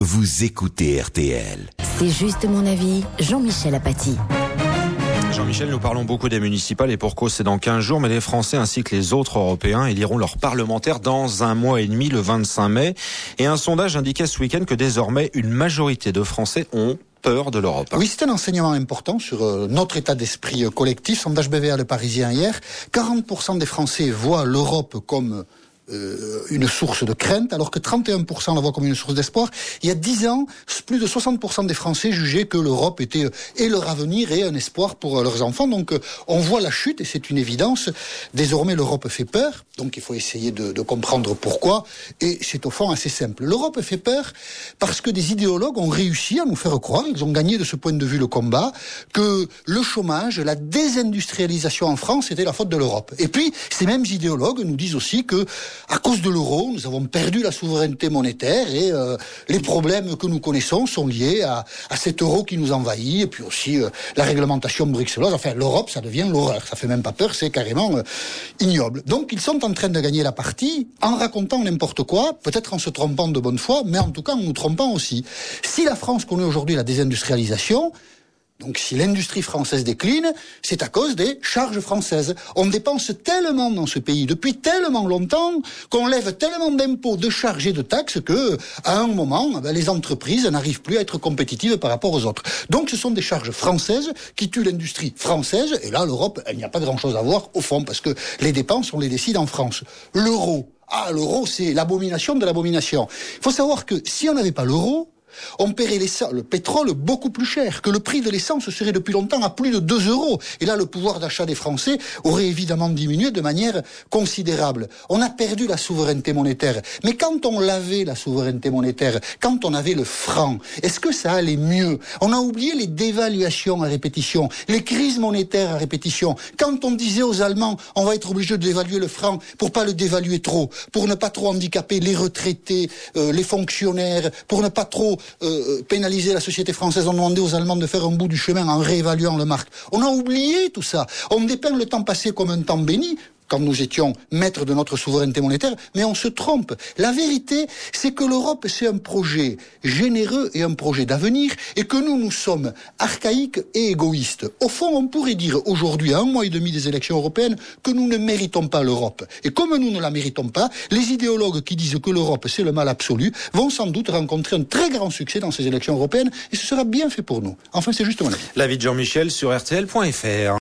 Vous écoutez RTL. C'est juste mon avis, Jean-Michel Apathy. Jean-Michel, nous parlons beaucoup des municipales et pour cause c'est dans 15 jours, mais les Français ainsi que les autres Européens éliront leurs parlementaires dans 1 mois et demi, le 25 mai. Et un sondage indiquait ce week-end que désormais une majorité de Français ont peur de l'Europe. Oui, c'est un enseignement important sur notre état d'esprit collectif. Sondage BVA Le Parisien hier, 40% des Français voient l'Europe comme une source de crainte, alors que 31% la voient comme une source d'espoir. Il y a 10 ans, plus de 60% des Français jugeaient que l'Europe était et leur avenir et un espoir pour leurs enfants. Donc on voit la chute et c'est une évidence. Désormais, l'Europe fait peur, donc il faut essayer de comprendre pourquoi. Et c'est au fond assez simple. L'Europe fait peur parce que des idéologues ont réussi à nous faire croire, ils ont gagné de ce point de vue le combat, que le chômage, la désindustrialisation en France était la faute de l'Europe. Et puis, ces mêmes idéologues nous disent aussi que à cause de l'euro, nous avons perdu la souveraineté monétaire et les problèmes que nous connaissons sont liés à cet euro qui nous envahit et puis aussi la réglementation bruxelloise. Enfin, l'Europe, ça devient l'horreur. Ça fait même pas peur, c'est carrément ignoble. Donc, ils sont en train de gagner la partie en racontant n'importe quoi, peut-être en se trompant de bonne foi, mais en tout cas en nous trompant aussi. Si la France connaît aujourd'hui la désindustrialisation, donc si l'industrie française décline, c'est à cause des charges françaises. On dépense tellement dans ce pays, depuis tellement longtemps, qu'on lève tellement d'impôts, de charges et de taxes que, à un moment, les entreprises n'arrivent plus à être compétitives par rapport aux autres. Donc ce sont des charges françaises qui tuent l'industrie française. Et là, l'Europe, il n'y a pas grand-chose à voir au fond, parce que les dépenses, on les décide en France. L'euro, c'est l'abomination de l'abomination. Il faut savoir que si on n'avait pas l'euro, on paierait le pétrole beaucoup plus cher, que le prix de l'essence serait depuis longtemps à plus de 2 euros. Et là, le pouvoir d'achat des Français aurait évidemment diminué de manière considérable. On a perdu la souveraineté monétaire. Mais quand on l'avait, la souveraineté monétaire, quand on avait le franc, est-ce que ça allait mieux? On a oublié les dévaluations à répétition, les crises monétaires à répétition. Quand on disait aux Allemands, on va être obligé de dévaluer le franc pour pas le dévaluer trop, pour ne pas trop handicaper les retraités, les fonctionnaires, pour ne pas trop pénaliser la société française. On demandait aux Allemands de faire un bout du chemin en réévaluant le marque. On a oublié tout ça. On dépeint le temps passé comme un temps béni, quand nous étions maîtres de notre souveraineté monétaire, mais on se trompe. La vérité, c'est que l'Europe, c'est un projet généreux et un projet d'avenir, et que nous sommes archaïques et égoïstes. Au fond, on pourrait dire aujourd'hui, à 1 mois et demi des élections européennes, que nous ne méritons pas l'Europe. Et comme nous ne la méritons pas, les idéologues qui disent que l'Europe, c'est le mal absolu, vont sans doute rencontrer un très grand succès dans ces élections européennes, et ce sera bien fait pour nous. Enfin, c'est juste mon avis. L'avis de Jean-Michel sur RTL.fr.